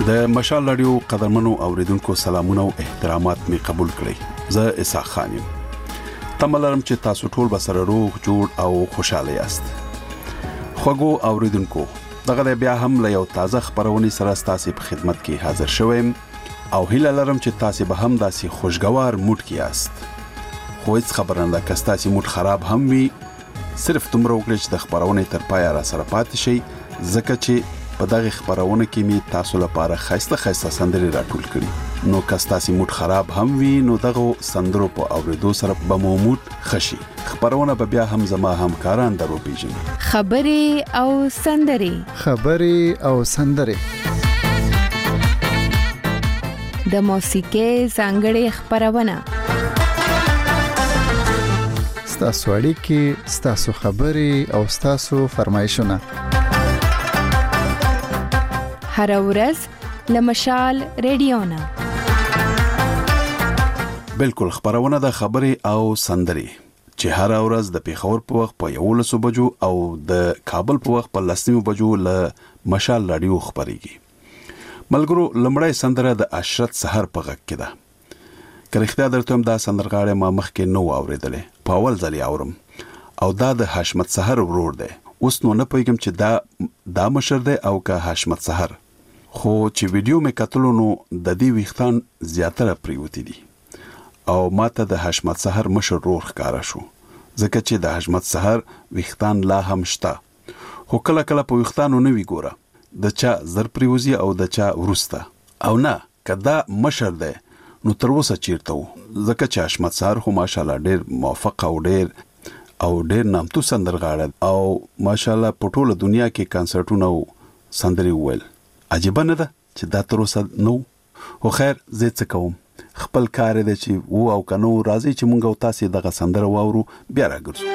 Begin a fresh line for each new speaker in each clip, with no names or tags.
د مشال رادیو قدرمنو اوریدونکو سلامونه او احترامات می قبول کړئ. زه اسحاق خان یم. تملرم چې تاسو ټول به سره روغ جوړ او خوشاله یاست. خوږو اوریدونکو دغه بیا هم له یو تازه خبرونې سره ستاسو په خدمت کې حاضر شوم او هیله لرم چې تاسو به هم داسې خوشگوار موډ کې یاست. خو هیڅ خبره نه که تاسو موډ خراب هم وي صرف دومره وکړئ چې د خبرونې تر پایه را سره پاتې شئ ځکه چې په دغه خبرونه کې می تاسو لپاره خاصه سندري راټول کړي. نو که تاسو موډ خراب هم وي نو دغه سندرو په اوریدو سره به مو موډ خشي. خبرونه به بیا هم زما همکاران درو پیژني.
خبري او سندري د موسیقي څنګه خبرونه
ستاسو اړیکې، ستاسو خبري او ستاسو فرمایشونه
هر ورځ لمشال رادیو نه
بالکل خبرونه د خبري او سندري چې هر ورځ د پیښور په وخت په 11 بجو او د کابل په وخت په 10 بجو له مشال رادیو خبريږي. ملګرو لمړی سندره د عشرت سحر په غږ کې ده. که رښتیا درته هم دا سندرغاړی ما مخکې نو اوریدلې په اول ځل اورم او دا د حشمت سحر ورور دی. اوس نو نه پوهیږم چې دا مشر دی او که حشمت سحر، خو چې ویډیو مې کتلو نو د دې ویختان زیاتره پریوتی دي او ماته د حشمت سحر مشر رور ښکارا شو ځکه چې د حشمت سحر ویختان لا هم شته، خو کله کله په ویختانو نه وی ګوره د چا زر پریوزي او د چا ورسته او نه کدا مشر دی نو تر اوسه چیرته وو ځکه چې حشمت سحر خو ماشاءالله ډېر موفق او ډېر نامتو سندرغاړی او ماشاءالله په ټوله دنیا کې کنسرټونه سندري وویل. عجیبه نه ده چې دا تر اوسه نو. خو خیر زه څه کوم، خپل کار دی چې وو او کنو راځي چې مونږ او تاسو دغه سندره واورو بیا راګرځو.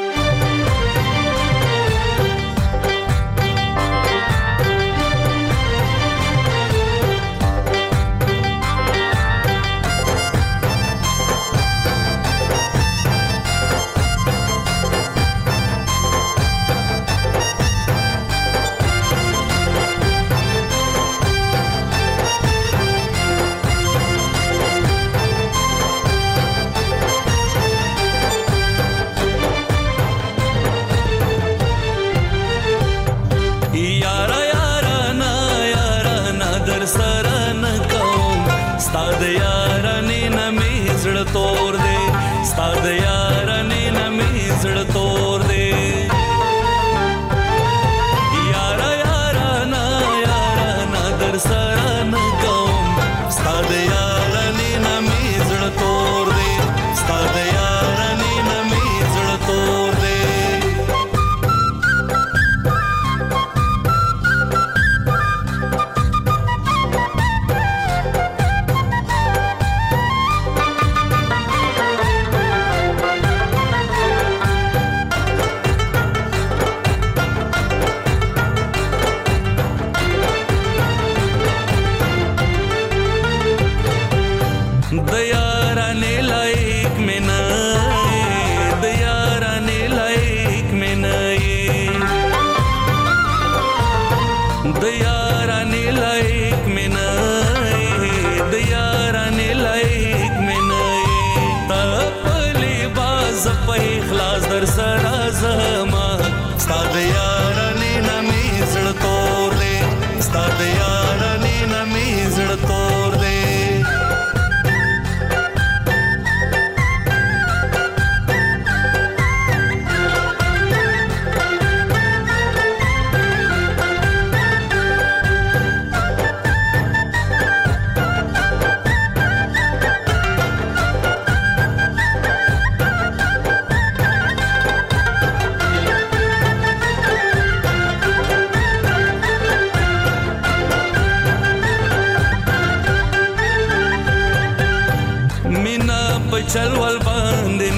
چلول باندې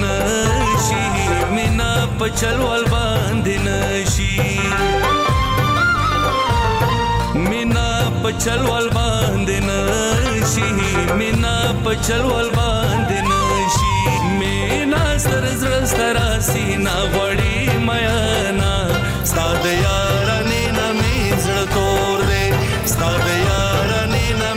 نشي مینا په چلول باندې نشي مینا په چلول باندې نشي مینا په چلول باندې نشي مینا سر زړه سترا سینا وړي میانا ستاد یار نه مې زړه تور دې ستاد یار نه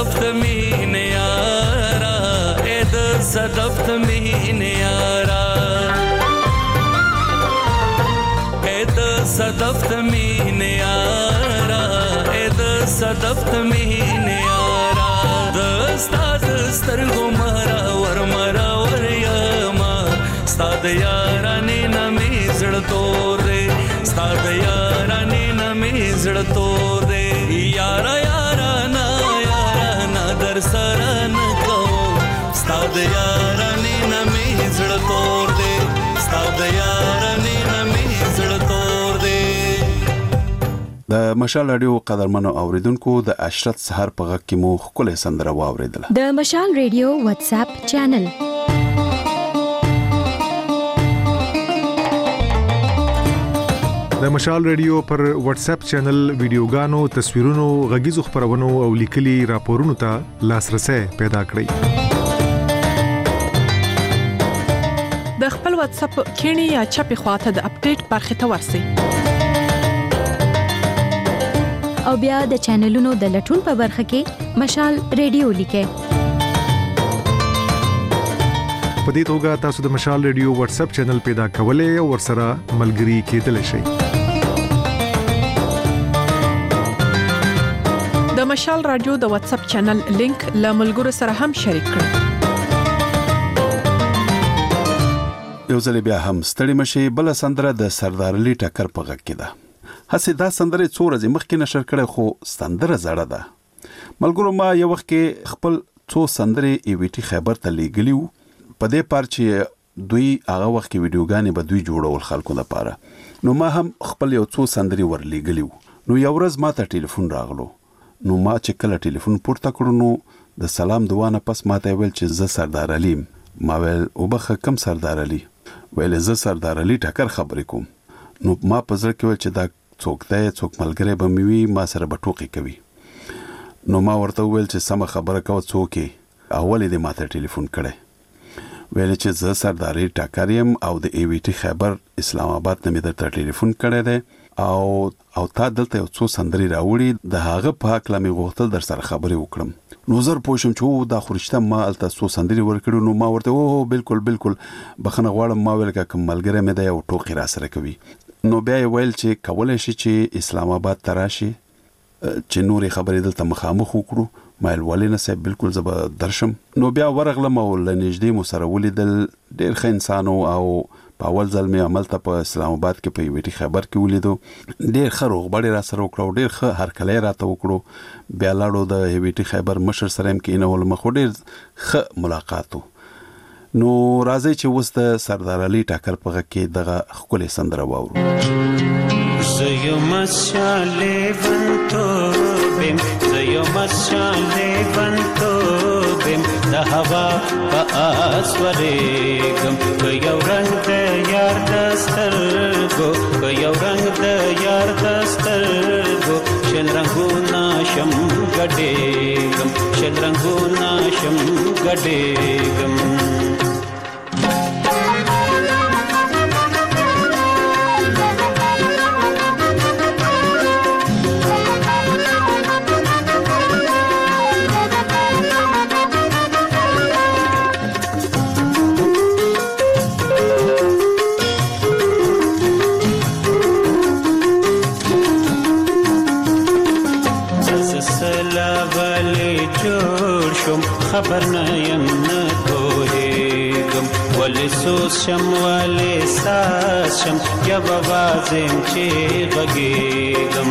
صدف د مینې یارا اې د صدف د مینې یارا اې د صدف د مینې یارا اې د صدف د مینې یارا د استاد سترګو مرا ور یما استاد یارانې نمې زړه تور دې استاد یارانې نمې زړه تور دې یارا یارا نا در سره نه کوم استاد یارانې نمې زړه تور دې استاد یارانې نمې زړه تور دې.
د مشال رادیو قدرمنو اوریدونکو د عشرت سحر په غږ کې مو ښکلې سندره واوریدله.
د مشال رادیو واتس اپ چینل
د مشال رادیو پر واتس اپ چینل ویډیوګانو، تصویرونو، غږیزو خبرونو او لیکلي راپورونو ته لاسرسي پیدا کړئ.
د خپل واتس اپ کینی یا چپی خواته د اپډیټ برخه ته ورسئ
او بیا د چینلونو د لټون په برخه کې مشال رادیو لیکئ.
په دې توګه تاسو د مشال رادیو واتس اپ چینل پیدا کولای او ورسره ملګري کېدلی شئ.
د مشال رادیو د واتس اپ چینل لینک له ملګرو سره هم شریک کړئ.
یو ځل بیا هم ستړي مشي. بل سندره د سردار علي ټکر په غږ کې ده. هسې دا سندره څو ورځې مخکې نشر کړې خو سندره زړه ده. ملګرو ما یو وخت کې خپل څو سندرې ایویټي خیبر ته لیږلي وو. په دې پار چې دوی هغه وخت کې ویډیوګانې به دوی جوړول خلکو لپاره، نو ما هم خپل یو څو سندرې ورلیږلي وو. نو یو ورځ ما ته ټلیفون راغلو. نو ما چې کله ټلیفون پورته کړو نو د سلام دعا نه پس ما ته ویل چې زه سردار علي. ما ویل وبخه کم سردار علي؟ ویل زه سردار علي ټکر خبرې کوم. نو ما په زړه کې ویل چې دا څوک دی، څوک ملګری به مې وي ما سره به ټوکې کوي. نو ما ورته ویل چې سمه خبره کوه څوک یې؟ اول دې ما ته ټلیفون کړی. ویل چې زه سردار علي ټکر یم او د ایویټي خیبر اسلام آباد نه مې درته ټلیفون کړی دی او تا دلته یو څو سندرې راوړي، د هغه په هکله مې غوښتل در سره خبرې وکړم. نو زر پوه شم چې دا خو رښتیا ما هلته څو سندرې ورکړي. نو ما ورته بالکل بخښنه غواړم. ما ویل که کوم ملګری مې دی او ټوکې را سره کوي. نو بیا یې ویل چې کولی شي چې اسلام آباد ته راشي چې نورې خبرې دلته مخامخ وکړو. ما ویل ولې نه صاحب، بالکل زه به درشم. نو بیا ورغلم او له نږدې مو سره ولیدل. ډېر ښه انسان او په اول ځل مې عملته په اسلام آباد کې په ایویټي خیبر کې ولیدو. ډېر ښه روغبړې را سره وکړو، ډېر ښه هرکلی راته وکړو. بیا لاړو د ایویټي خیبر مشر سره هم کېنولم، خو ډېر ښه ملاقات و. نو راځئ چې اوس د سردار علي ټکر په غږ کې دغه ښکلې سندره واورو.
زه یم شالېونتوبم، زه یم شالېونتوبم، د هوا په آس ورېږم، که یو رنګ د یار د سترګو، که یو رنګ د یار د سترګو، شل رنګونه شم ګډېږم، شل رنګونه شم ګډېږم. خبر نه یم نه پوهېږم، ولې سوز شم ولې ساز شم، یو اواز یم چې غږېږم.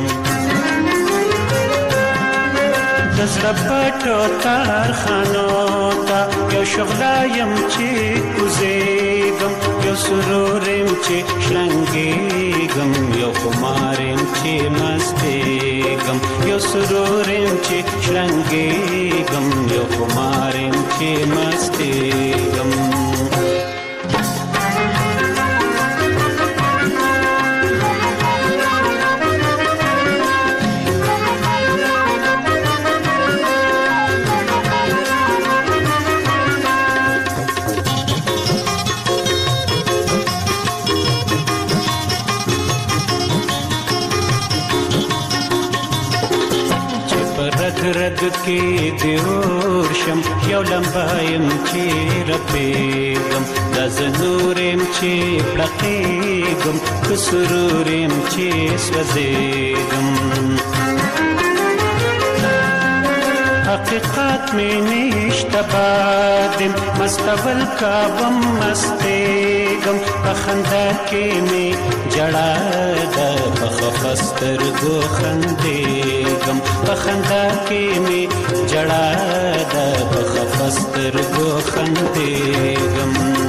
د زړه پټو کارخانو ته یو شغله یم چې کوزېږم، یو سرور یم چې شلنګېږم، یو خمار یم چې مستېږم، یو سرور یم چې شلنګېږم، یو خمار یم چې مستېږم. رگ کې دی ورشم یو لمبایم چې رپېږم دا زه نورم چې پړقېږم که سرورم چې سوځېږم حقیقت می نشته بادم مستول کابم مستېږم په خندا کې می جړا ده په خفه سترګو خندېږم په خندا کې می جړا ده په خفه سترګو خندېږم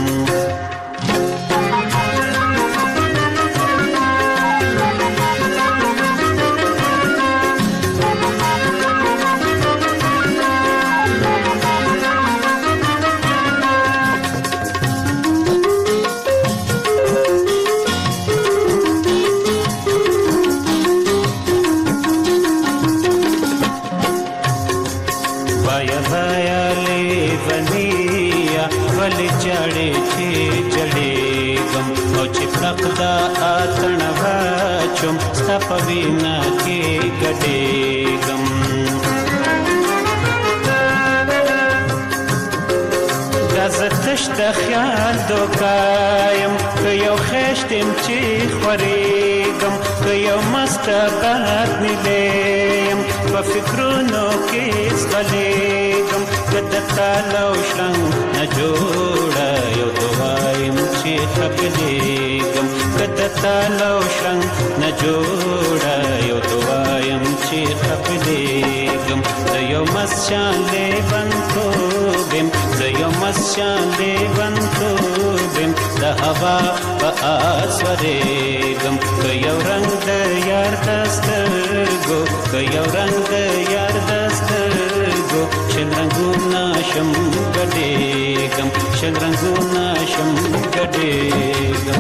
دا اتن واچم ستا په وینا کې ګډېږم دا زه تش د خیال دوکایم که یو خیشتم چې خورېږم که یو مسته باد نیلیم په فکرونو کې ځغلېږم که د تاله و شرنګ نه جوړه یو دوایم چې خپلېږم که د تاله و شرنګ نه جوړه یو دوایم چې خپلېږم زه یو مست شان لیونتوب یم زه یو مست شان لیونتوب یم د هوا په آس ورېږم که یو رنګ د یار د سترګو که یو رنګ د یار د سترګو شل رنګونه شم ګډېږم شل رنګونه شم ګډېږم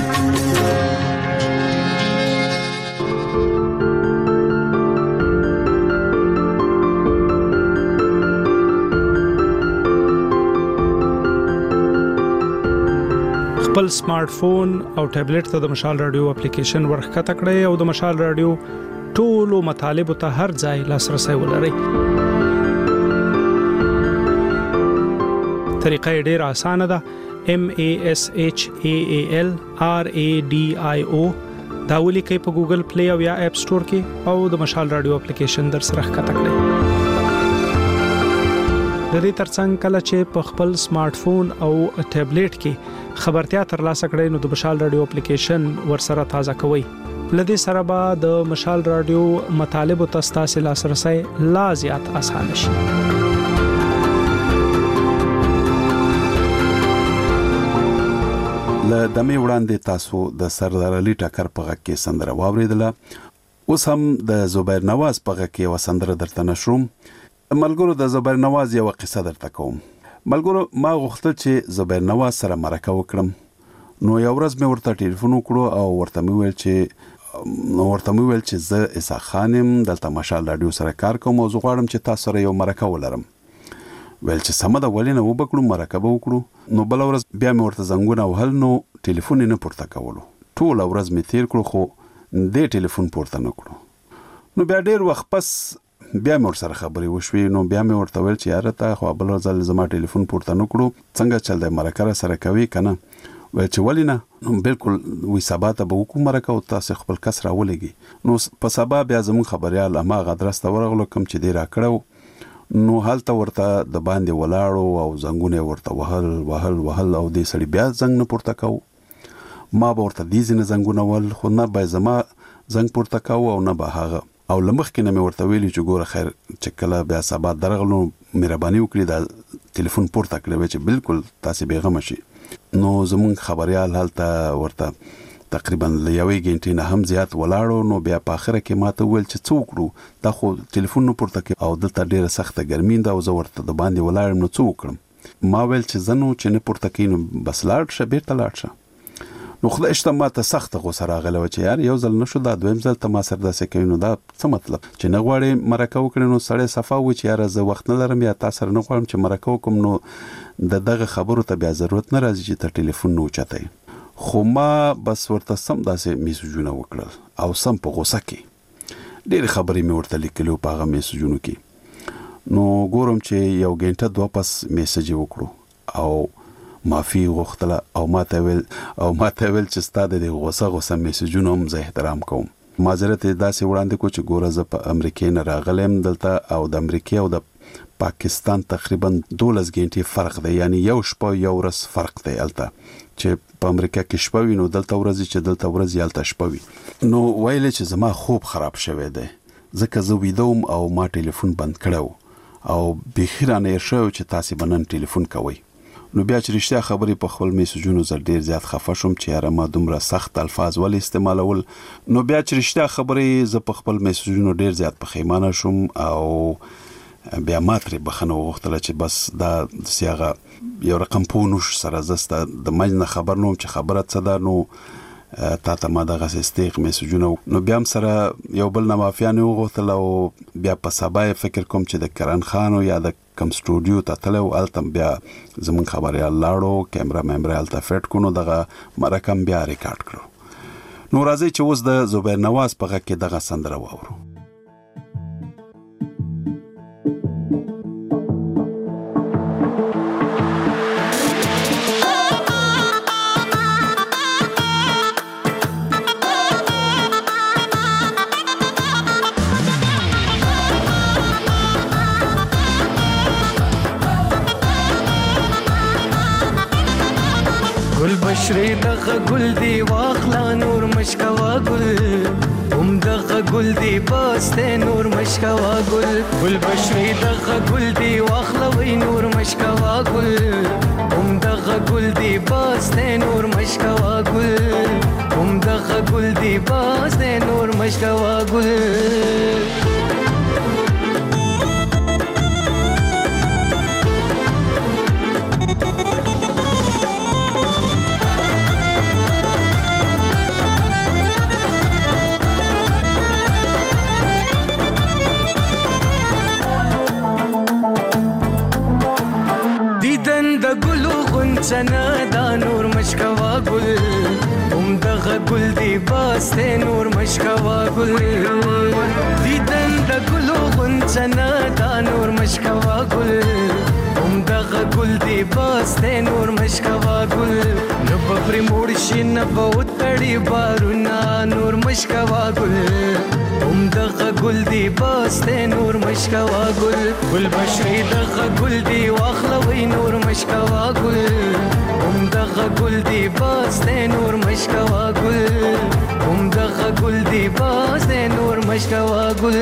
خپل سمارټ فون او ټابلیټ ته د مشال رادیو اپلیکیشن ورخته کړئ او د مشال رادیو ټولو مطالب ته هر ځای لاسرسي ولرئ. طریقه ډېره اسانه ده. MASHAALRADIO دا ولیکئ په ګوګل پلی او یا اپ سٹور کې او د مشال رادیو اپلیکیشن در سره ښکته کړئ. د دې ترڅنګ کله چې په خپل سمارټ فون او ټابلیټ کې خبرتیا ترلاسه کړئ نو د مشال رادیو اپلیکیشن ورسره تازه کوئ. لدې سره به د مشال رادیو مطالب او تاسو لاسرسي لا زیات آسان شي.
له دمه وړاندې تاسو د سردار علي ټکر په غږ کې سندره واوریدله. اوس هم د زبیر نواز په غږ کې و سندره درته نشروم. ملګرو د زبیر نواز یو قصه درته کوم. ملګرو ما غوښتل چې زبیر نواز سره مرکه وکړم. نو یو ورځ مې ورته ټلیفون وکړو او ورته مې ویل چې زه اسحاق خانم دلته مشال رادیو سره کار کوم او زه غواړم چې تاسو سره یو مرکه ولرم. ویل چې سمه ده ولې نه وبکړو مرکه به وکړو. نو بل ورځ بیا مې ورته زنګونه وهل نو ټلیفون نه پورته کولو. ټول ورځ مې تیر کړو خو دې ټلیفون پورته نه کړو. نو بیا ډېر وخت پس بیا مې ورسره خبرې وشوې. نو بیا مې ورته ویل چې یاره ته خو بل ځل زما ټلیفون پورته نه کړو څنګه چل دی مرکه را سره کوي که نه؟ ویل چې ولې نه؟ نو بالکل وی سبا ته به وکړو مرکه او تاسې خپل کس راولېږي. نو په سبا بیا زموږ خبریال هماغه ادرس ته ورغلو کوم چې دی را کړی. نو هلته ورته د باندې ولاړو او زنګونه ورته وهل او دې سړي بیا زنګ نه پورته کوو. ما به ورته دې ځینې زنګونه وهل خو نه به زما زنګ پورته کوو او نه به هغه. او لمخکې نه مې ورته ویلي چې ګوره خیر چې کله بیا سبا درغلو مهرباني وکړي دا ټلیفون پورته کړی چې بالکل تاسې بېغمه شي. نو زمونږ خبریال هلته ورته تقریبا له یوې ګنټې نه هم زیات ولاړو. نو بیا په آخره کې ما ته وویل چې څه وکړو دا خو ټلیفون نه پورته کوي او دلته ډېره سخته ګرمي ده او زه ورته د باندې ولاړم نو څه وکړم. ما ویل چې زه نو چې نه پورته کوي نو بس لاړ شه بېرته لاړ شه. نو خدای شته ما ته سخته غوسه راغله وه چې یار یو ځل نه شو دا دویم ځل ته ما سره داسې کوي نو دا څه مطلب چې نه غواړې مرکه وکړې. نو سړی صفا و چې یاره زه وخت نه لرم یا تا سره نه غواړم چې مرکه وکړم نو د دغه خبرو ته بیا ضرورت نه راځي چې ته ټلیفون نه اوچتئ. خو ما بس ورته سم داسې میسجونه وکړل او سم په غوسه کې ډېرې خبرې مې ورته لیکلي په هغه میسجونو کې. نو ګورم چې یو غنټه دوه پس میسج وکړو او معافي غوښتله او ماته ویل چې ستاسو د غوسه میسجونو هم زه احترام کوم. معذرت داسې وړاندې کو چې ګوره زه په امریکا نه راغلم دلته او د امریکا او د پاکستان تقریبا 12 غنټې فرق دی، یعنی یو شپه یو ورځ فرق دی الته چې په امریکا کې شپه وي نو دلته ورځ چې دلته ورځ یالته شپه وي. نو ویل چې زما خوب خراب شوه دی ځکه زه ویدوم او ما ټلیفون بند کړو او بخیرانه شو چې تاسو بنن ټلیفون کوي. نو بیا چې رښتیا خبرې په خپل میسجونو زر ډیر زیات خفه شوم چې یاره ما دومره سخت الفاظ ول استعمالول. نو بیا چې رښتیا خبرې ز په خپل میسجونو ډیر زیات پښیمانه شوم او بیا ما ترې بخنه وغوښتله چې بس دا سیاغه یو رقم پونوش سره زسته د مجنه خبر نوم چې خبره څه ده نو تا ته ما دغه استیق میسجونه. نو بیا هم سره یو بل نه مافیانه وغوښتله او بیا په سبا فکر کوم چې د کرن خان یا د کم سټوډیو ته تلو التم بیا زمون خبريال لاړو کیمرا ممبر الته فټ کو نو دغه مرکم بیا ریکارډ کړو. نو راځي چې اوس د زبیر نواز په غږ کې دغه سندره واورو.
گل بشری دغه گل دی واخلا نور مشکوا گل هم دغه گل دی باسته نور مشکوا گل گل بشری دغه گل دی واخلا وی نور مشکوا گل هم دغه گل دی باسته نور مشکوا گل هم دغه گل دی باسته نور مشکوا گل. سنا دا نور مشکوا گل هم دغه گل دی باسته نور مشکوا گل دیدن د ګلو غنچنا دا نور مشکوا گل هم دغه گل دی باسته نور مشکوا گل نو په موړ شي نه بوتړي بارونا نور مشکوا گل هم دغه گل دی باسته نور مشکوا گل گل بشری دغه گل دی واخلوي نور مشکوا گل هم دغه گل دی باسته نور مشکوا گل هم دغه گل دی باسته نور مشکوا گل.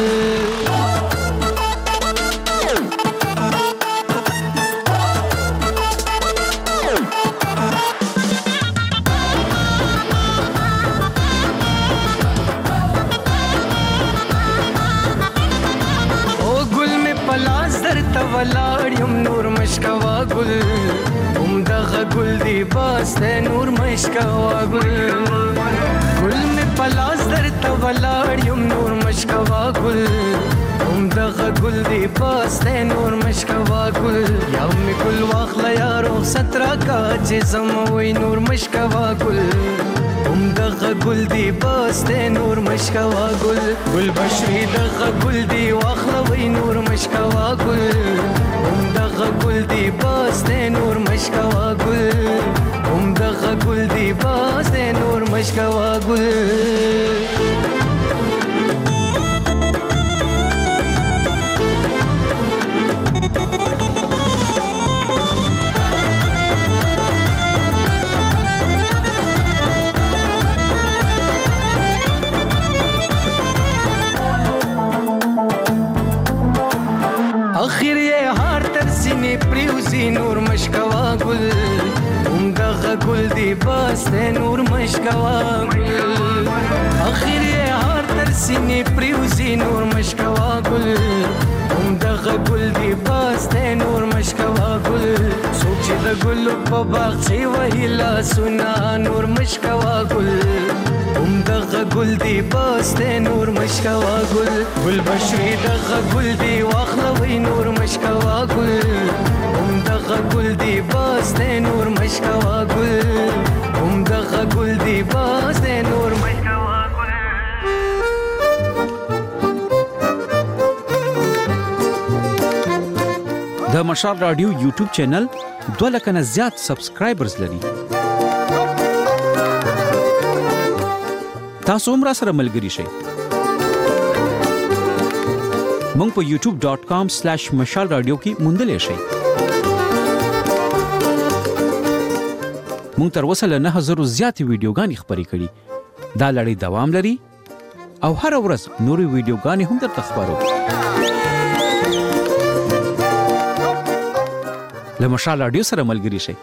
ولاړم نور مشکوا گل هم دغه گل دی باسته نور مشکوا گل گل می پلاس درته ولاړم نور مشکوا گل هم دغه گل دی باسته نور مشکوا گل یا می گل واخلا یارو سترا کا جسم وای نور مشکوا گل هم دغه گل دی باسته نور مشکوا گل گل بشری دغه گل دی واخلا وای نور مشکوا گل هم دغه گل دی باسته نور مشکوا گل هم دغه گل دی باسته نور مشکوا گل. اخر یې هار تر سینې پریوزي نور مشکوا گل هم دغه گل دی باسته نور مشکوا گل اخر یې هار تر سینې پریوزي نور مشکوا گل هم دغه گل دی باسته نور مشکوا گل سوچ د ګل په باغ چې وهلا سنا نور مشکوا گل هم دغه گل دی باسته نور مشکوا گل گل بشری دغه گل دی واخلوي نور مشکوا گل هم دغه گل دی باسته نور مشکوا گل هم دغه گل دی باسته نور مشکوا گل.
مشال رادیو یوټیوب چینل 2 لک نه زیات سبسکرایبرز لري. تاسو هم سره ملګري شئ. مونږ په youtube.com/mashalradio کې موندلې شئ. مونږ تر اوسه له 9000 زیات ویډیوګانې خپرې کړې. دا لړۍ دوام لري او هر ورځ نورې ویډیوګانې هم درته خپرو. له مشال رادیو سره ملګري شئ.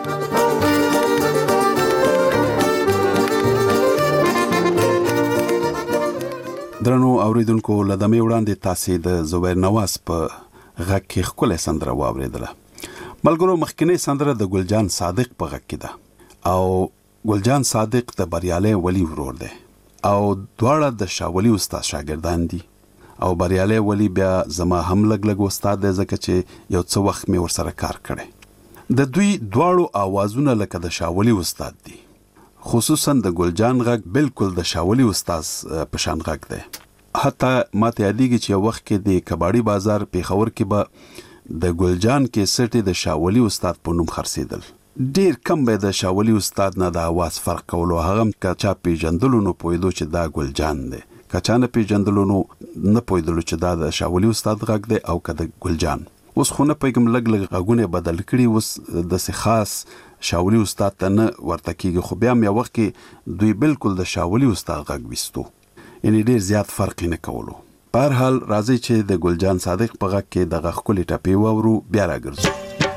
درنو اوریدونکو لدمه وړاندې تاسو د زویر نواز په غږ کې خپل سندره واوریدله. ملګرو مخکنی سندره د ګلجان صادق په غږ کې ده او ګلجان صادق د بریاله ولی ورور دی او دواړه د شاولی استاد شاګردان دي او بریاله ولی بیا زما هم لګ استاد دی ځکه چې یو څو وخت مې ورسره کار کړی. د دوی دواړو आवाजونه لکه د شاولی استاد دي. خصوصا د ګلجان غږ بالکل د شاولی استاد په شان غږ دی. حتی ماته یادېږي چې یو وخت کې د کباړی بازار پیښور کې به د ګلجان کې سټي د شاولی استاد په نوم خرڅېدل. ډیر کم به د شاولی استاد نه د आवाज فرق کولو هغه کچا پیژندلو نو پویدو چې دا ګلجان دی. کچا نه پیژندلو نو نه پویدلو چې دا د شاولی استاد غږ دی او که د ګلجان. اوس خو نه پیګم لګ غږونه بدل کړي. اوس د خاص شاولی استاد ته نه ورته کېږي خو بیا هم یو وخت کې دوی بالکل د شاولی استاد غږ وستو. یعنی ډیر زیات فرق نه کولو. په هر حال راځي چې د ګلجان صادق په غږ کې دغه ښکلې ټپې واورو بیا راګرځو.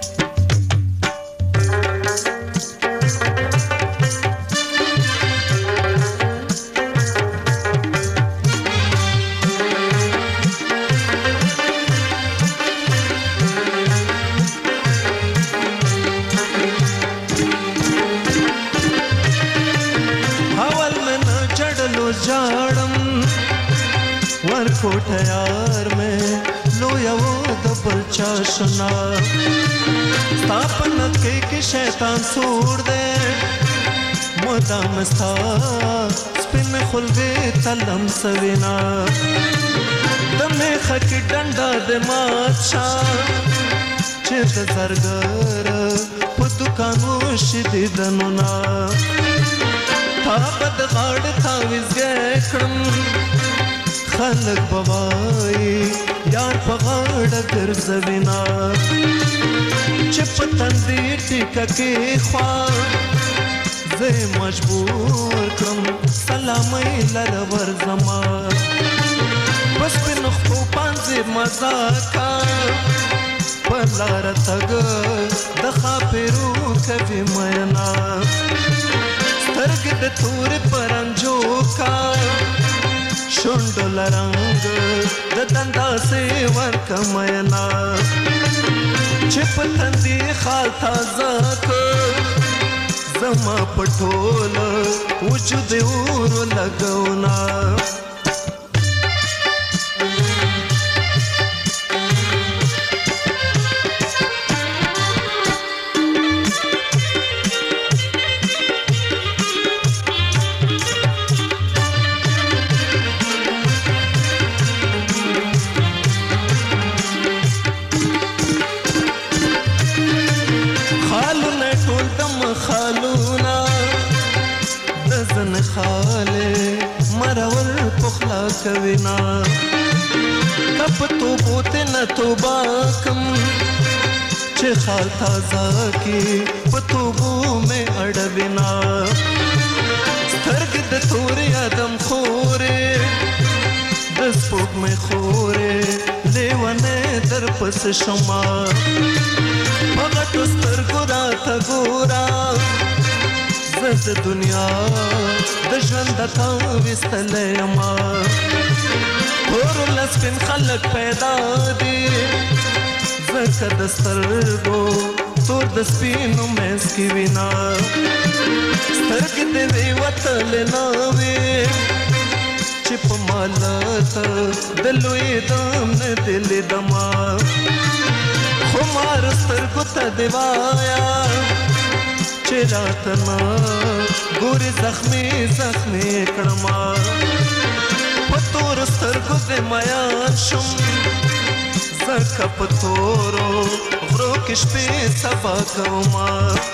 कोठा यार में लोया वो दबल चाशना स्थापन के शैतान छोड़ दे मदाम स्था स्पिन खुलवे तलम सविना दमे खक डंडा दे माचा चित जरगर पुतुकानो शिदिदनुना था बदगाड़ था विजगेकड़म خلق بوای یار پغاړه ګرځوینا چې پتن دې ټیکه کې خوا زه مجبور کړم سلامي لر ور زما بس په نخو پانځه مزاکا پلار تګ د خاپرو کوي مینا سترګ د تور پرنجو کا شوندل رنگ د دندا سے ورک مینا چپ تندی خال تازه کو زما پټول وجود اور لګونا کوینا کپ تو بوته نه توبه کم چې خال تازه کی پتو بو مې اړوینا سترګ د تور ادم خورې د سپوږ مې خورې لیونه در پس شما پغټ سترګو راته ګورا زد دنیا د ژوند تا وستلې ما اور لسپن خلق پیدا دي زکه د سترګو تور د سپینو مېس کی وینا سترګ دې وی وتل ناوي چې په مالت دلوي دم نه دل دما خمار سترګو ته دیوایا چراتنا ګوري زخمي زخمي کړما پتور سترګو دې مایا شم لکه په تورو غرو کې شپې سبا کوما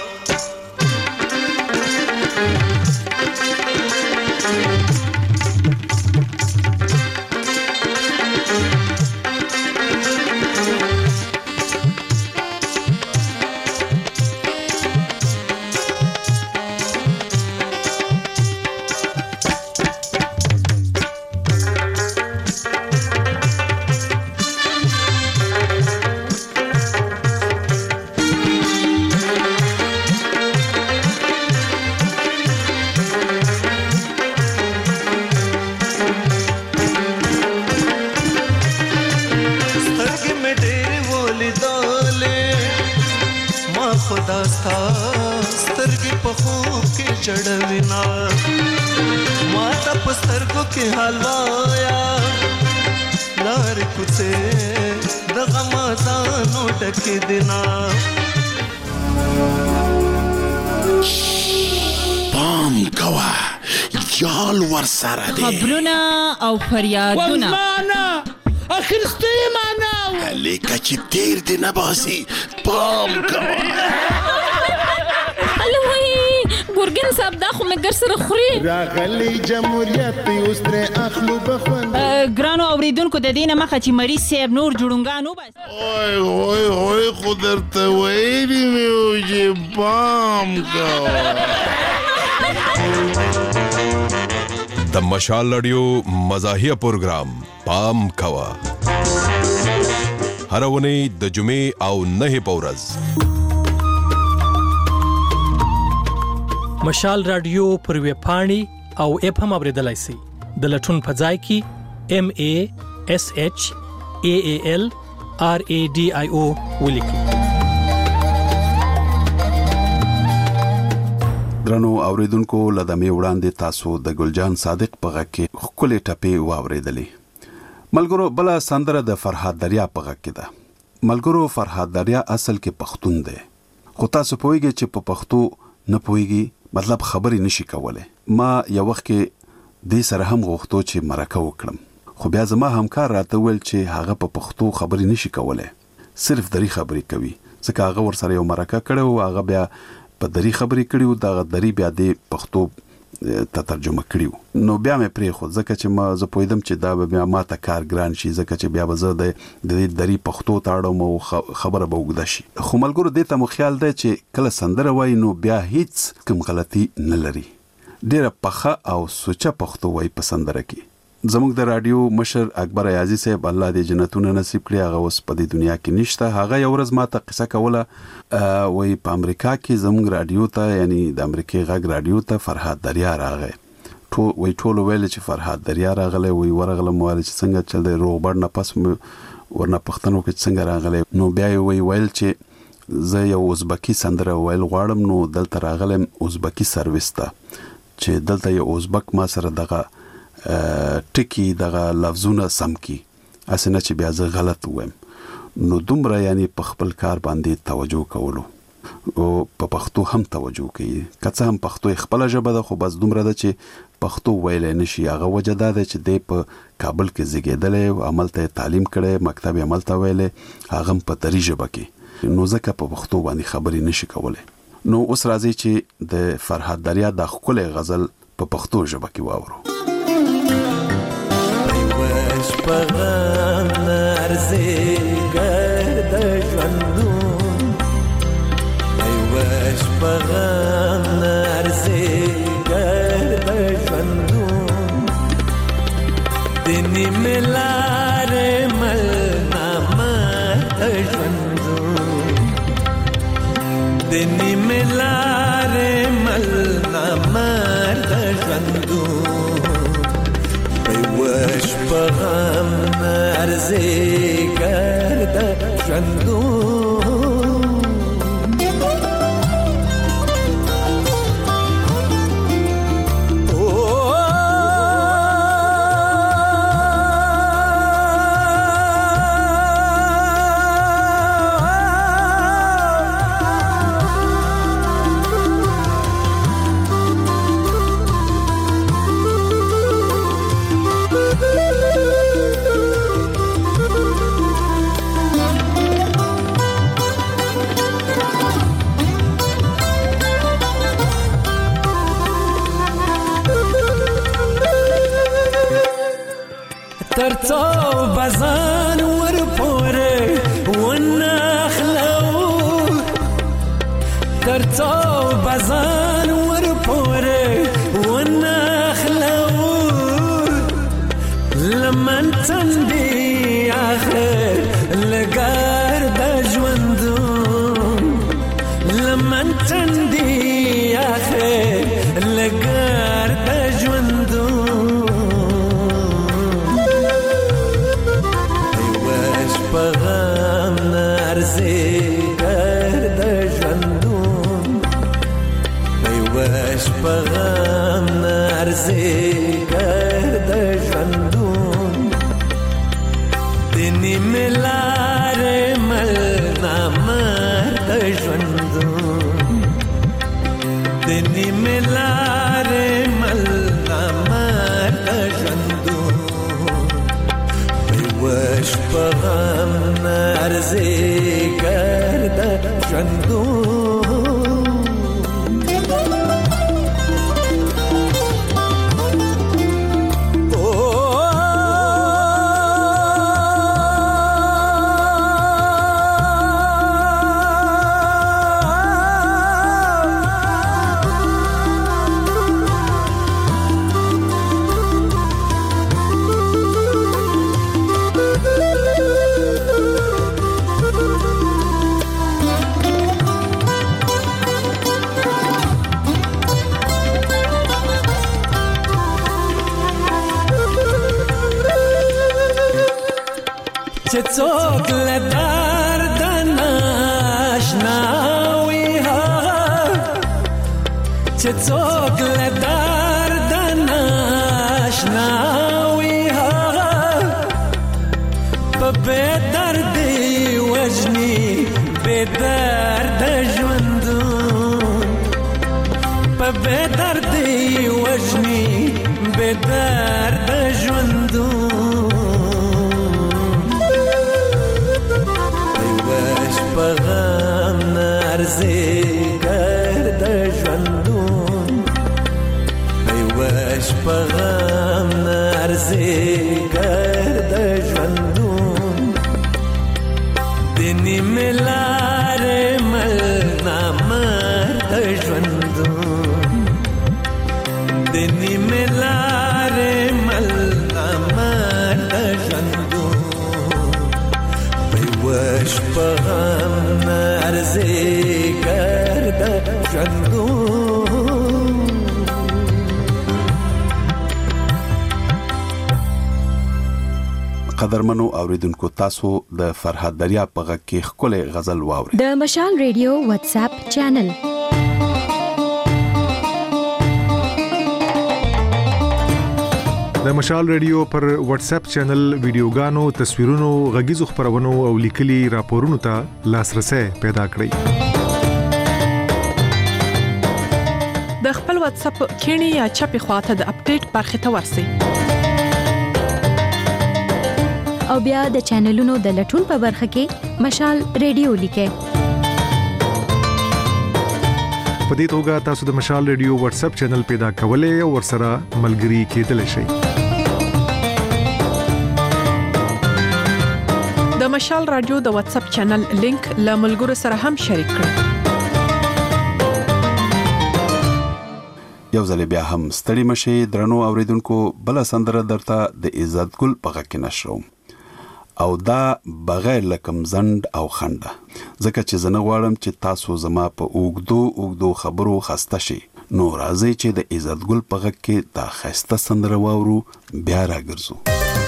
चढ़विना माता पस्तरगो के हलवाया लार कुछे दगमादानो डके दिना
पाम कवा याल ورسره دي
خبرونه او فریادونه
ورمانه اخرسته معنا لیکه چې تیر دی نه باسي پام کوا
ګورګین صاحب دا خو مګر سره خوري
راغلی جمهوریت اوس تر اخلو بخوند
ګرانو اوریدونکو د دینه مخه چې مریض صاحب نور جوړونګانو بس
اوه خو درته وایي مې چې پام کوا
د مشال رادیو مزاحیه پروګرام پام کوا هر ونی د جمعې او نه پورز
مشال رادیو پر ویب پاڼې او اپ هم اوریدلای شئ د لټون په ځای کې MASHALRADIO ولیکئ.
درنو اوریدونکو لدمه وړاندې تاسو د ګلجان صادق په غږ کې خولې ټپې واوریدلې. ملګرو بل سندره د فرهاد دریا په غږ کې ده. ملګرو فرهاد دریا اصل کې پښتون دی خو تاسو پوهیږئ چې په پښتو نه پوهیږي مطلب خبرې نشي کوله. ما یو وخت کې دې سره هم غوښتو چې مرکه وکړم خو بیا زما همکار راته ویل چې هغه په پښتو خبرې نشي کوله صرف دری خبرې کوي ځکه هغه ورسره یو مرکه کړو هغه بیا په دری خبرې کړیو دا دری بیا د پښتو ته ترجمه کړیو نو بیا مې پرې خو ځکه چې ما زه پویدم چې دا بیا ما ته کار ګران شي ځکه چې بیا به زه د دری پښتو تاړم او خبره به وګد شي خو ملګرو دې ته مو خیال دی چې کله سندره وای نو بیا هیڅ کوم غلطي نه لري ډیره پخه او سوچه پښتو وای په سندره کې زموږ د رادیو مشر اکبر ایازی صاحب الله دې جنتونه نصیب کړي هغه اوس په دې دنیا کې نشته هغه یو ورځ ماته قصه کوله وای په امریکا کې زموږ رادیو ته یعنی د امریکای غږ رادیو ته فرهاد دریا راغی ټول ویل چې فرهاد دریا راغلی وای ورغلم وای چې څنګه چل دی روغبړ نه پس ورنه پښتنو کې څنګه راغلی نو بیا ویل چې زه یو ازبکی سندره ویل غواړم نو دلته راغلم ازبکی سرویس ته چې دلته یو ازبک ما سره دغه ټکی دغه لفظونه سم کی اسنه چې بیا زه غلط وایم نو دومره یعنی په خپل کار باندې توجه کولو او په پښتو هم توجه کوي کڅه هم پښتو خپل ژبه ده خو بس دومره ده چې پښتو ویل نشي هغه وجه ده چې د په کابل کې زیږیدل او عمل ته تعلیم کړي مکتب عمل ته ویل هغه په دری ژبه کې نو ځکه په پښتو باندې خبرې نشي کولای نو اوس راځي چې د فرهاد دریا د خپل غزل په پښتو ژبه کې واورو
پغم نرزی گرد ژوندون ایوش پغم نرزی گرد ژوندون دنی ملار مل نامرد ژوندون دنی ملار مل نامرد ژوندون وش پغم نرزی گرد ژوندون ترڅو بزان ور پورې ونخلور لمن تندي اخر لګار د ژوندون لمن تندي اخر لګار د ژوندون وش پغم نارزي پغم نارزي ګرد ژوندون دني ملار مل نامر د ژوندون دني ملار مل نامر د ژوندون وش پغم نارزي ګرد ژوندون چې څوک له درد ناشنا وي چې څوک له درد ناشنا وي په بې دردي وژني بې درد ژوندون په بې دردي وژني بې درد ژوندون پغم نارزي ګرد ژوندون وش پغم نارزي ګرد ژوندون دني ملار مل نامر د ژوندون دني ملار مل نامر د ژوندون وش پغم نارزي ګرد ژوندون
قدرمنو اوریدونکو تاسو د فرحت دریا په غږ کې خپل غزل واوري
د مشال ریډیو واتس اپ چینل
د مشال ریډیو پر واتس اپ چینل ویډیوګانو تصویرونو غږیزو خبرونو او لیکلي راپورونو ته لاسرسي پیدا کړئ
د خپل واتس اپ کینی یا چپی خواته د اپډیټ برخه ته ورسی
او بیا د چینلونو د لټون په برخه کې مشال ریډیو لیکه
په دې توګه تاسو د مشال ریډیو واتس اپ چینل پیدا کولای او ورسره ملګري کېدلی شئ
د مشال رادیو د واتس اپ چینل لینک له ملګرو سره هم شریک کړئ
یو ځل بیا هم ستړي مشي درنو اوریدونکو بل سندره درته د عزت ګل په غږ کې نشروم او دا بغیر لکم زند او خنده ځکه چې زنه غواړم چې تاسو زما په اوګدو خبرو خسته شي نو راځي چې د عزت ګل په غږ کې دا خسته سندره واورو بیا راګرځو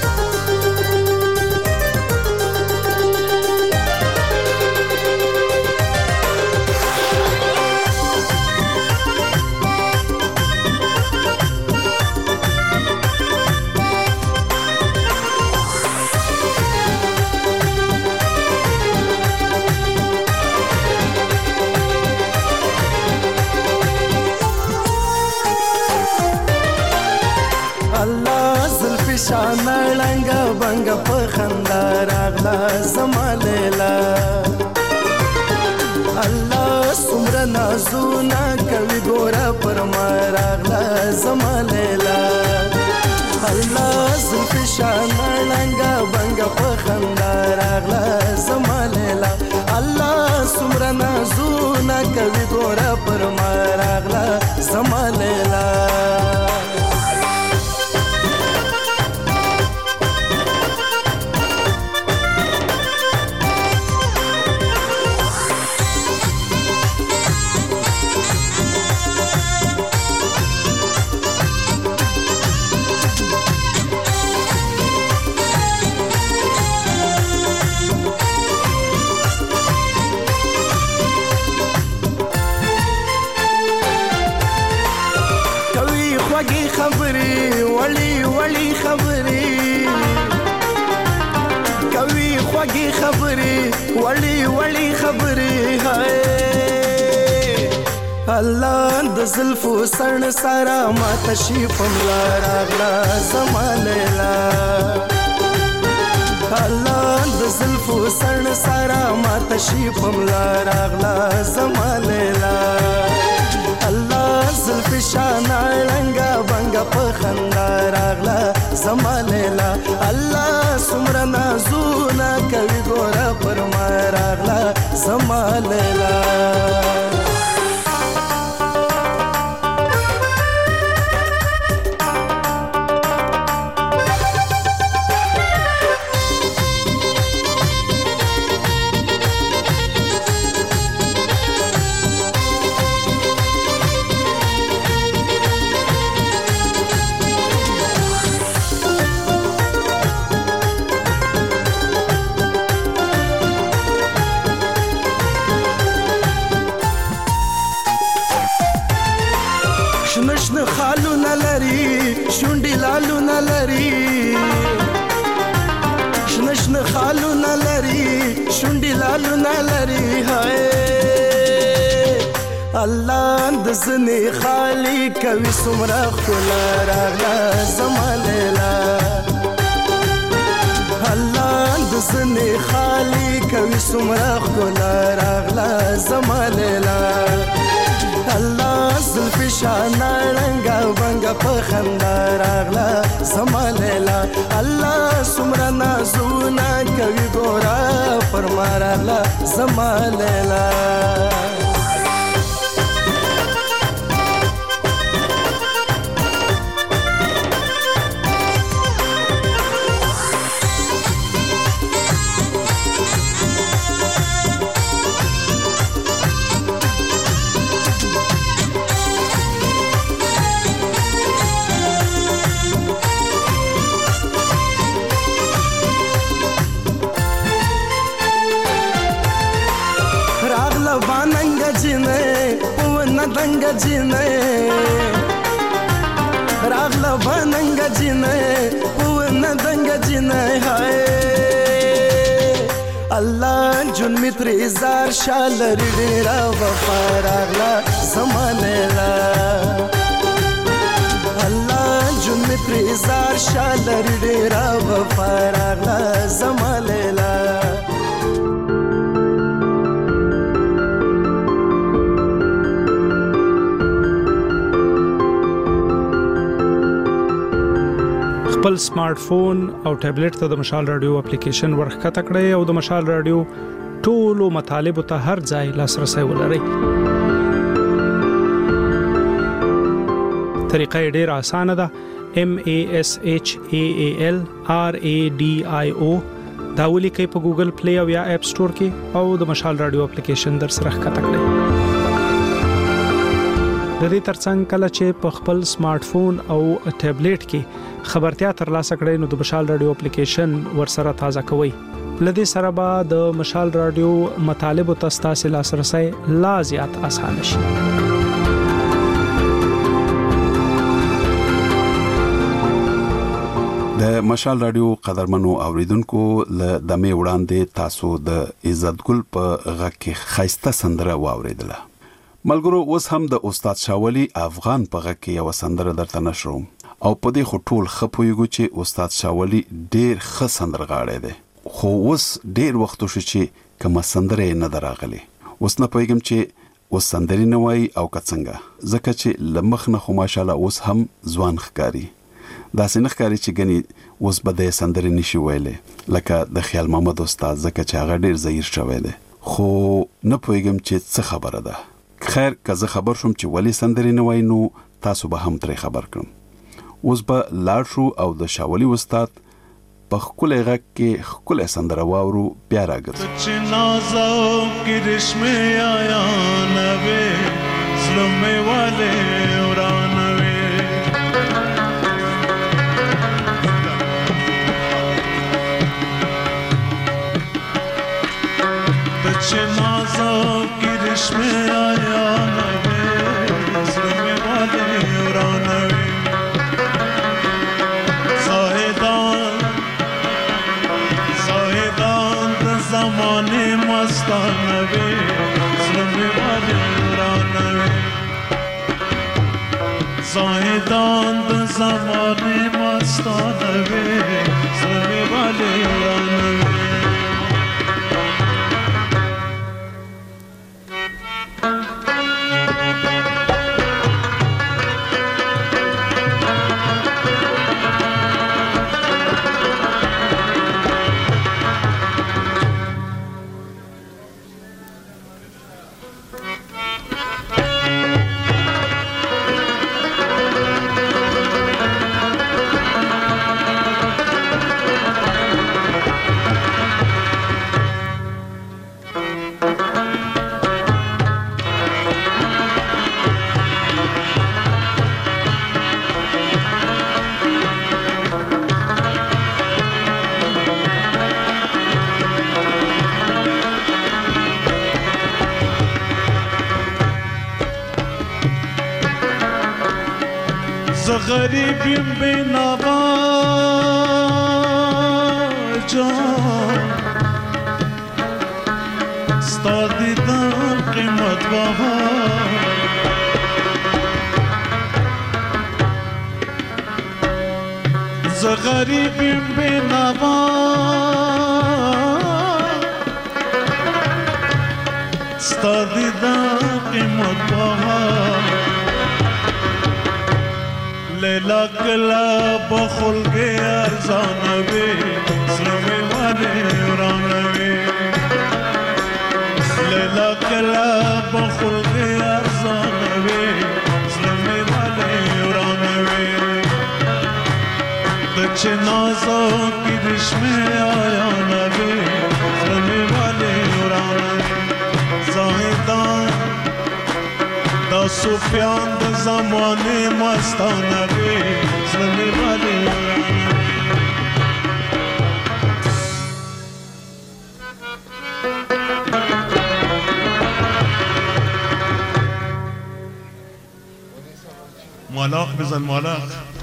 شان لنګ بنګ په خندا راغلا زمالیلا الله سمره نازونه کوي ګورا پر ما راغلا زمالیلا الله زلف شان لنګ بنګ په خندا راغلا زمالیلا الله سمره نازونه زونه کوي ګوره پر ما راغله زما لیلا الله د زلفو سن سارا ما تشریف ملا راغلا زما لیلا الله د زلفو سن سارا ما تشریف ملا راغلا زما لیلا الله زلف شان رنگا بنگا پخندا راغلا زما لیلا الله سمر نازونا کوي ګورا پر ما راغلا زما لیلا الله د زنی خالی کوي سمرا خلا راغلا زما لیلا الله د زنی خالی کوي سمرا خلا راغلا زما لیلا الله زلف شان رنگا بنگا پخندا راغلا زما لیلا الله سمرا نازونا کوي ګورا پر ما راغلا زما لیلا दंग जिने रागला बनंग जिने पुवन दंग जिने हाय अल्लाह जुन मित्र जार शालर डेरा वफा रागला समानेला अल्लाह जुन मित्र जार शालर डेरा वफा रागला समानेला
خپل سمارټ فون او ټابلیټ ته د مشال رادیو اپلیکیشن ورخکته کړئ او د مشال رادیو ټولو مطالب ته هر ځای لاسرسي ولرئ. طریقه ډیره اسانه ده. MASHAAL RADIO دا ولیکئ په ګوګل پلی او یا اپ سٹور کې او د مشال رادیو اپلیکیشن در سره ښکته کړئ. د دې ترڅنګ کله چې په خپل سمارټ فون او ټابلیټ کې خبرتیا ترلاسه کړئ نو د مشال رادیو اپلیکیشن ورسره تازه کوئ. لدې سره به د مشال رادیو مطالب او تاسو لاسرسي لا زیات اسانه شي.
د مشال رادیو قدرمنو اوریدونکو ل دمه وړاندې تاسو د عزت ګل په غږ کې خاصه سندره واوریدله. ملګرو اوس هم د استاد شاولی افغان په غږ کې یو سندره درته نشروم او په دې خټول خپويګو چې استاد شاولی ډېر ښه سندرغاړی دی خو اوس ډېر وخت شو چې کوم سندره نه دراغلي. اوس نه پوهیږم چې اوس سندري نه وای او کڅنګه ځکه چې لمخ نه خو ماشاءالله اوس هم ځوان ښکاری دا سینخ کاری چې غني اوس بده سندري نشي ویلې لکه د خیال محمد استاد ځکه چې هغه ډېر زهیر شوی دی. خو نه پوهیږم چې څه خبره ده. خیر که زه خبر شوم چې ولی سندرې نه وای نو تاسو به هم ترې خبر کړم. اوس به لاړ شو او د شاولي استاد په ښکلی غږ کې ښکلی سندره واورو. بیا راګرځو.
چې نازو کې رشمه آیا نوې زړه مې والے ورانوي چې نازو کې رشمه آیا نوې زړه مې والے ورانوي زمانه مستانوي زلمي والي ورانوي زاهدان د زمانه مستانوي زلمي والي ورانوي غریبیم بی نوا جان ستا دیدن قیمت بها ز غریبیم بی نوا ستا دیدن قیمت بها لیلا کلا بخل کے ارزانوی زلمی والے ورانوی لیلا کلا بخل کے ارزانوی زلمی والے ورانوی دچے نازو کی رشمے آیا نوی زلمی والے ورانوی زاہدان دا سفیان دا زمانه مستانوی زلمی والے مالاق بزن مالاق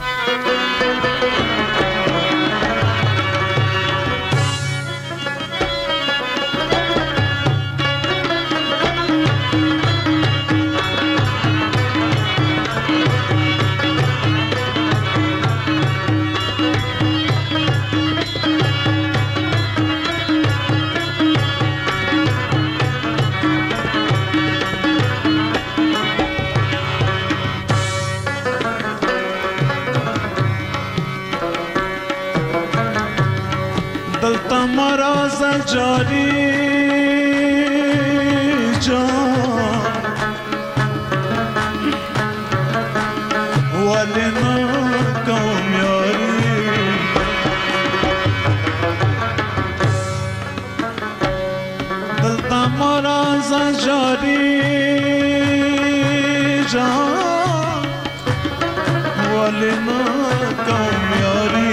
مراز جاری جان ولی ناکام یاری دلتا مراز جاری جان ولی ناکام یاری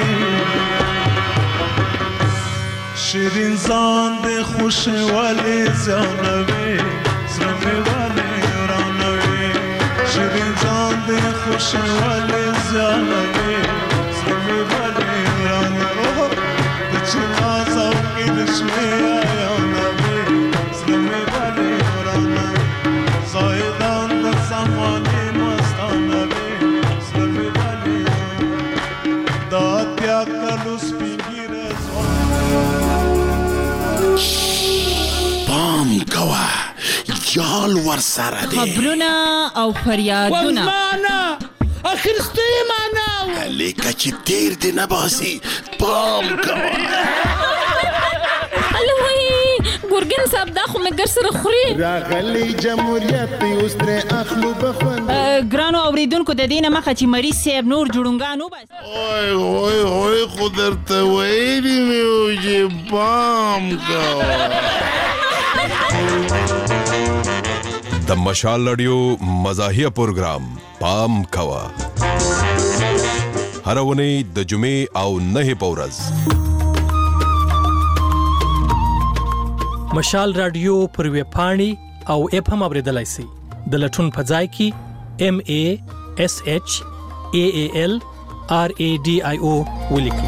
شیرین زاند خوش والی زانوی زلمی والی ورانوی شیرین زاند خوش والی زانوی زلمی والی ورانوی دچی نازو کی دشمی آیا نوی زلمی والی ورانوی زایدان در زمانی مستانوی زلمی والی داتیا کلوس پینگی
پام کوا یال ور سره دی
خبرونه او فریادونه
وزمانه اخرسته معنا لیکه چې تیر دی نه باسي پام کوا
الوی
ګورګین صاحب دا خو مې ګر سره خوري
راغلی جمهوریت اوس ترې اخلو بخوند
ګرانو اوریدونکو د دې نه مخه چې مریض صاحب نور جوړونګان وباسي
اوه خو درته ویلي مې وو چې پام کوه
د مشال رادیو مزاحیه پروګرام پام کوه هر اونۍ د جمعې او 9 په ورځ
مشال رادیو پر ویب پاڼې او اپ هم اوریدلای شئ د لټون په ځای کې MASHAALRADIO ولیکئ.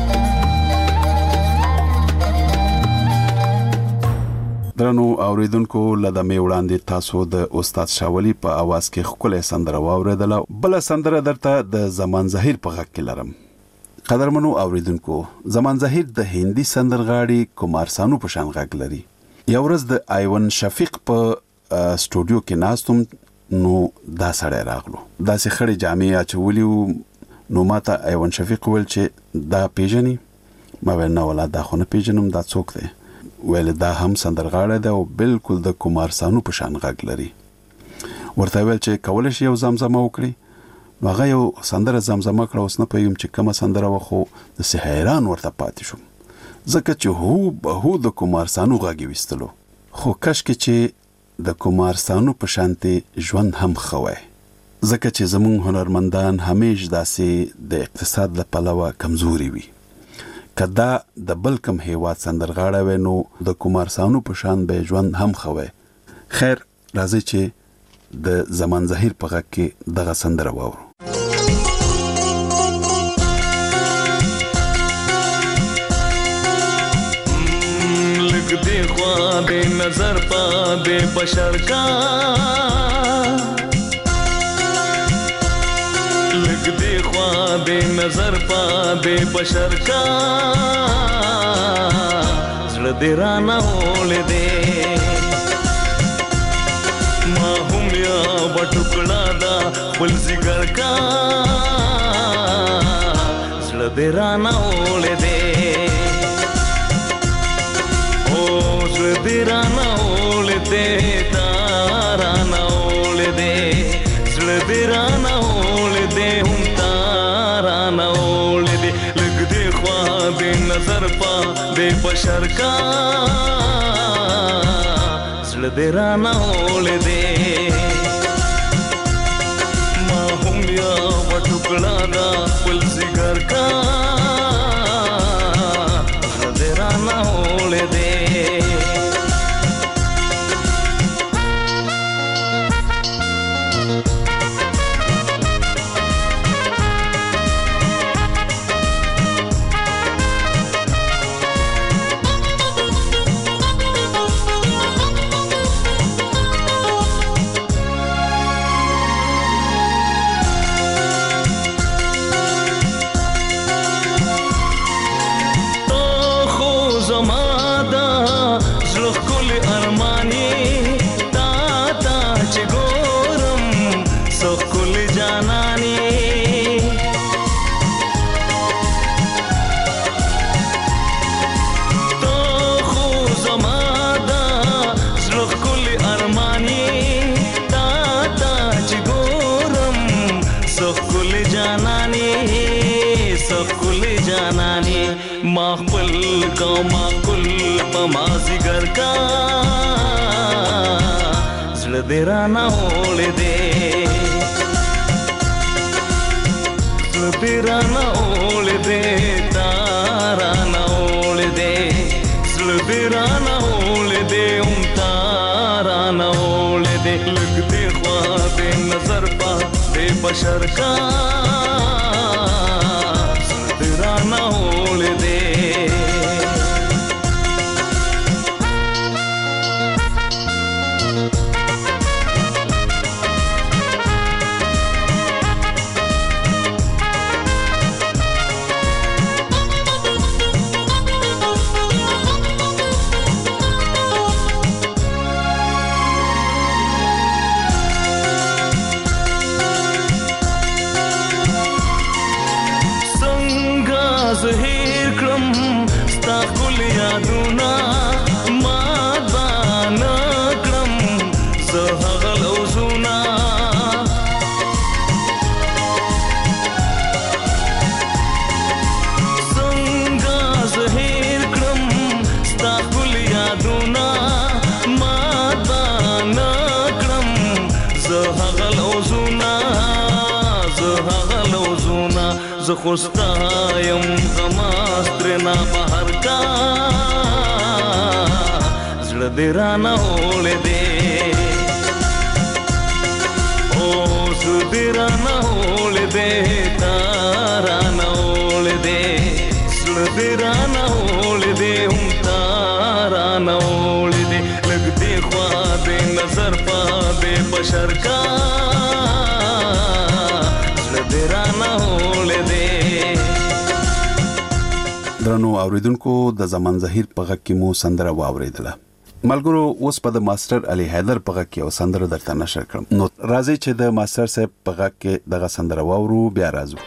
درنو اوریدونکو لدمه وړاندې تاسو د استاد شاولی په आवाज کې خپل سندره واوریدله. بل سندره درته د زمان ظاهر په غږ کې لرم. قدرمنو اوریدونکو، زمان ظاهر د هندي سندرغاړي کمار سانو په شان غږ لري. یو ورځ د ایون شفیق په سټوډیو کې ناستم نو دا سړی راغلو. دا سه خړې جامې اچولې نو ماته ایون شفیق ویل چې دا پیژنې؟ ما ویل نه ولا دا خو نه پیژنم، دا څوک دی؟ ویل دا هم سندرغاړی دی او بالکل د کمار سانو په شان غږ لري. ورته ویل چې کولی شي یو زمزمه وکړي؟ نو هغه یو سندره زمزمه کړه. اوس نه پوهېږم چې کومه سندره وه، خو داسې حیران ورته پاتې شوم ځکه چې هو د کمار سانو غږ یې ویستلو. خو کشکې چې د کمار سانو په شانتې ژوند هم ښه وی، ځکه چې زموږ هنرمندان همیش داسې د اقتصاد له پلوه کمزوري وي. که دا د بل کم هیواد سندرغاړی وی نو د کمار سانو په شان به ژوند هم ښه وی. خیر راځئ چې د زمان ظاهر په غږ کې دغه سندره واورو.
لګ دی خوا دې نظر پا دې بشر کا لګ دی خوا دې نظر پا دې بشر کا زړه دې رانه ولې دې ما هم یا وټکړه دا بل زګر کا زړه دې رانه ولې دې زړه دې رانه ولې دې تارانه ولې دې زړه دې رانه ولې دې هم تارانه ولې دې لګ دې خوا دې نظر پا دې بشر کا زړه دې رانه ولې دې ما هم یا وټکړه دا خپل زګر کا زړه دې رانه ولې دې زړه دې رانه ولې دې زړه دې رانه ولې دې تارانه ولې دې زړه دې رانه ولې دې هم تارانه ولې دې لګ دې خوا دې نظر پا دې بشر کا زړه دې رانه ولې دې زه هغه لوزونه زه خوستا یم غماسترنا بهر کا زړه دې رانه اوړې دې او زړه دې رانه اوړې دې تا رانه اوړې دې زړه دې رانه اوړې دې هم تا رانه اوړې دې لږ دې خوا دې نظر پا دې بشر کا زړه دې رانه اوړې دې.
درنو اوریدونکو د زمان زهیر په غږ کې مو سندره واوریدله. ملګرو اوس په د ماستر علي حیدر په غږ کې او سندره درته نشر کړم. نو راځي چې د ماستر صاحب په غږ کې دغه سندره واورو بیا راځو.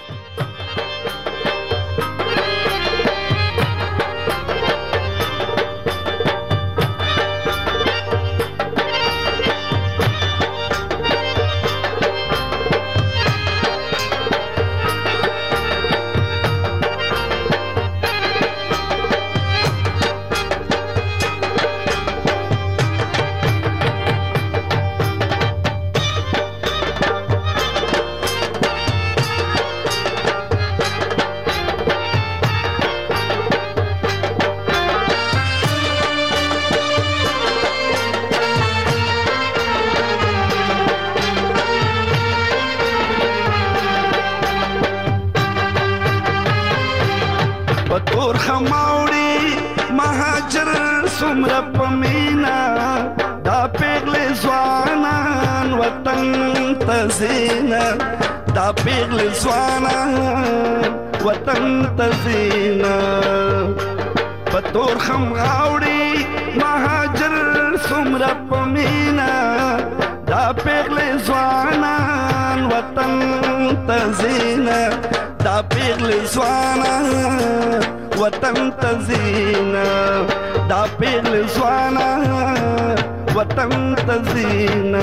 دا پیغل زوانا وطن تزینا پتور خم غاوڑی مہاجر سمرا پمینا دا پیغل زوانا وطن تزینا دا پیغل زوانا وطن تزینا دا پیغل زوانا وطن تزینا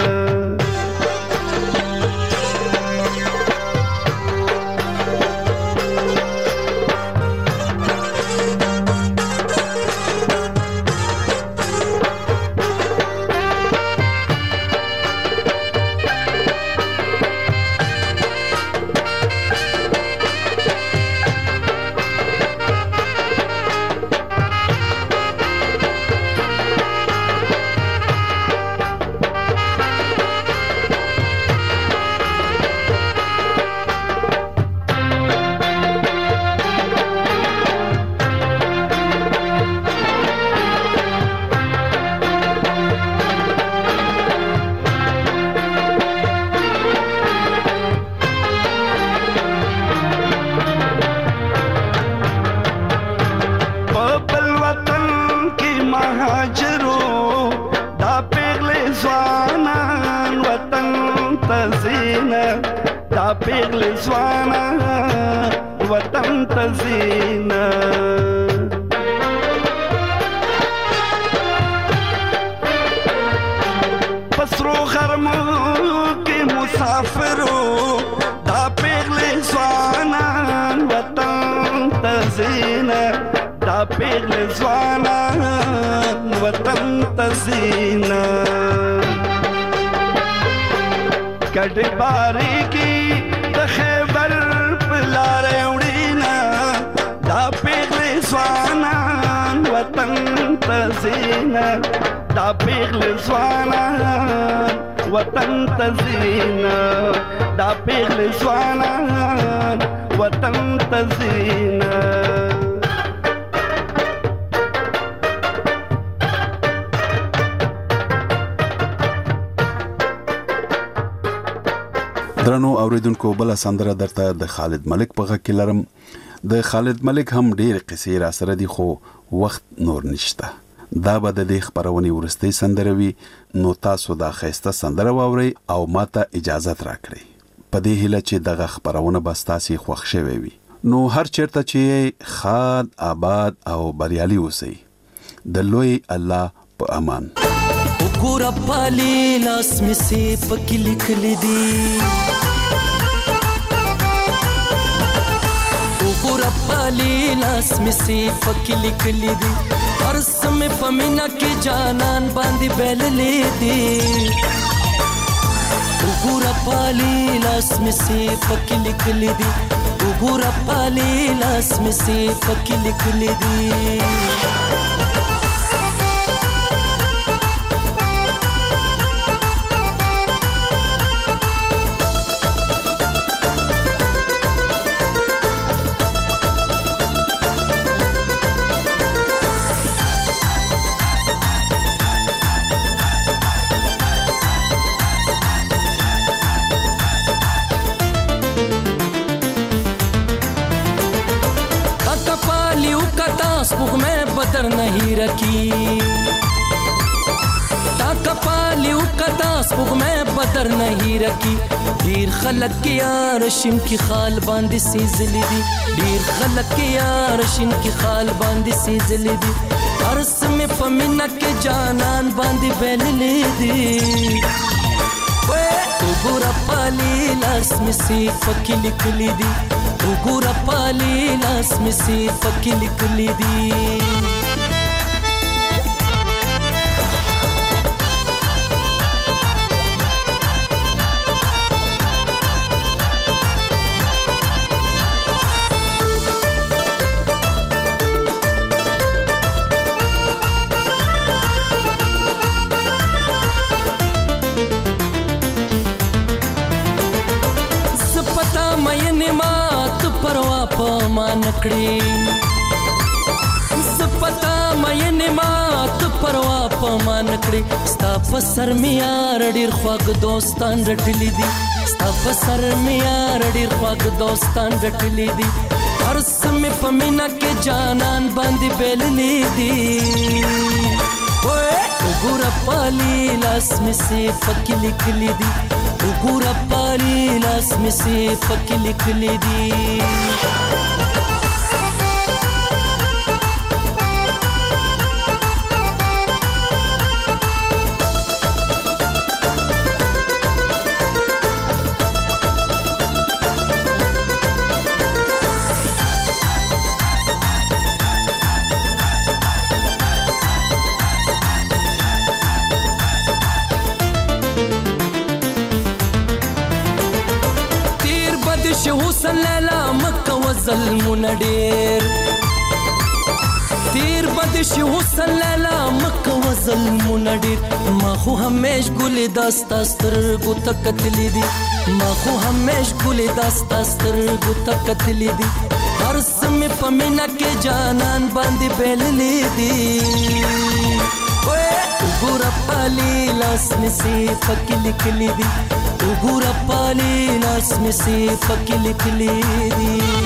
درنو اوریدونکو بل سندره درته د خالد ملک په غږ کې لرم. د خالد ملک هم ډېر قصې را سره دي خو وخت نور نشته. دا به د دې خبرونې ورستۍ سندره وي. نو تاسو دا ښایسته سندره واورئ او ماته اجازت راکړئ په دې هیله چې دغه خبرونه به ستاسې خوښ شوې وي. نو هر چیرته چې ښاد آباد او بریالي اوسئ. د لوی الله په امان.
وګوره پالي لاس مې سي پکې لیکلي دي وګوره پالي لاس مې سي پکې لیکلي دي هر سمې په مینا کې جانان باندې بللې دي لاس می سي پکې لیکلي دي وګوره پالي لاس می سي پکې لیکلي دي بدر नहीं रखी ताका पालियो कदा स्पुग में बदर नहीं रखी ढेर खलक के यार शिन की खाल बांधी सीजली दी ढेर खलक के यार शिन की खाल बांधी सीजली दी अरस में पमिना के जानन बांधी बेलली दी उगुरा पाली लास में सी पक्की लिखली दी उगुरा पाली लास में सी पक्की लिखली दी नकड़ी सपता मयने मात परवा पमा नकड़ी स्ता पसर में यार डीर ख्वाग दोस्तान रटली दी स्ता पसर में यार डीर ख्वाग दोस्तान रटली दी हरस में पमीना के जानन बांधी बेलली दी ओए उगुरा पाली लास में से पक्की लिखली दी उगुरा पाली लास में से पक्की लिखली दी ظلمونه ډېر تیر بدش حسن لیلا مکه ظلمونه ډېر ما خو همیش ګلې داستا سترګو ته کتلې دي ما خو همیش ګلې داستا سترګو ته کتلې دي هر څه مې په مینه کې جانان باندې بېللې دي وګوره پالي لاس مې سي پکې لیکلي دي وګوره پالي لاس مې سي پکې لیکلي دي